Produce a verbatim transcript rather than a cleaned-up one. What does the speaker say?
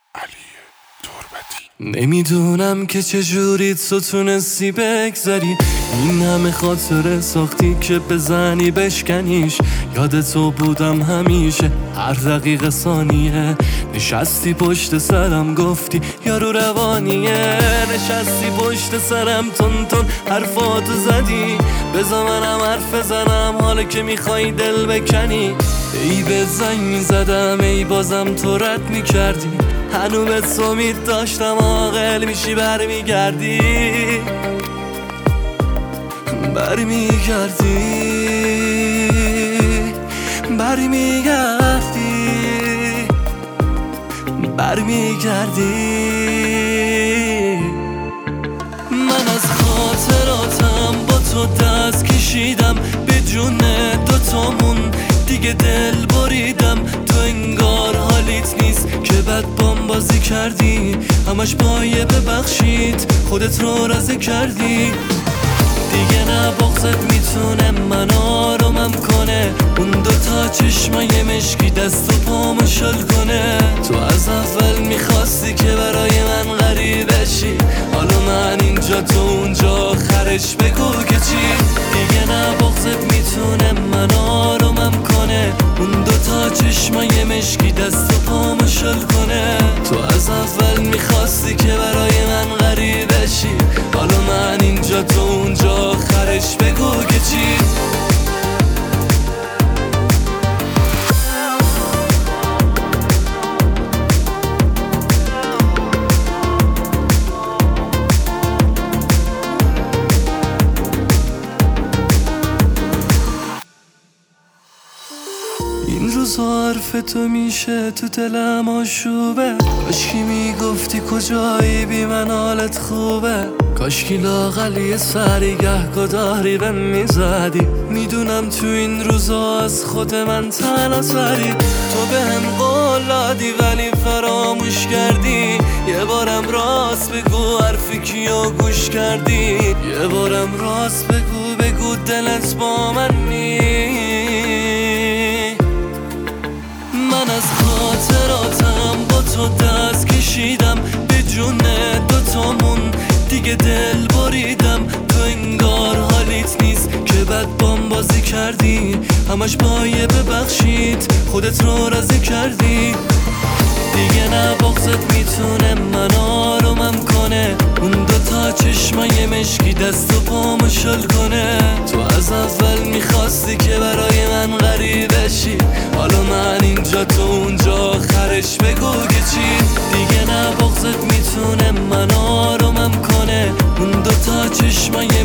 نمیدونم که چجوری تو تونستی بگذری، این همه خاطره ساختی که بزنی بشکنیش. یاد تو بودم همیشه هر دقیقه ثانیه، نشستی پشت سرم گفتی یارو روانیه، نشستی پشت سرم تون تون حرفاتو زدی، بذار منم حرف بزنم حالا که میخوای دل بکنی. ای به زنگ میزدم ای بازم تو رد میکردی، هنو به تو امید داشتم عاقل میشی برمیگردی، برمیگردی برمیگردی برمیگردی. من از خاطراتم با تو دست کشیدم، به جون دوتامون دیگه دل بریدم. تو انگار حالیت نیست که بد بام بازی کردی، همش پایه ببخشید خودت رو رازه کردی. دیگه نه بغضت میتونه من آرومم کنه، اون دوتا چشمای مشکی دست و پامو شل کنه. تو از اول میخواستی که برای من غریبه شی، حالا من اینجا تو اونجا آخرش بگو که چی. دیگه نه بغضت میتونه من آرومم کنه، اون دوتا چشمای مشکی دست و پامو شل کنه. تو از اول میخواستی که برای من غریبه شی، حالا من اینجا تو اونجا آخرش بگو که چی. این روزا حرف تو میشه تو دلم آشوبه، کاشکی میگفتی کجایی بی من حالت خوبه، کاشکی لااقل یه سری گهگداری بهم میزدی. میدونم تو این روزا از خود من تنها سری، تو بهم قول دادی ولی فراموش کردی. یه بارم راست بگو حرفی کیو گوش کردی، یه بارم راست بگو بگو دلت با من نی. من از خاطراتم با تو دست کشیدم، به جون دوتامون دیگه دل بریدم. تو انگار حالیت نیست که بد بام بازی کردی، همش پایه ببخشید خودت رو رازه کردی. دیگه نه بغضت میتونه من آرومم کنه، اون دوتا چشمای مشکی دست و پامو شل کنه. تو از اول میخواستی که برای من غریبه شی، حالا من اینجا تو اونجا آخرش بگو که چی. دیگه نه بغضت میتونه من آرومم کنه، اون دوتا چشمای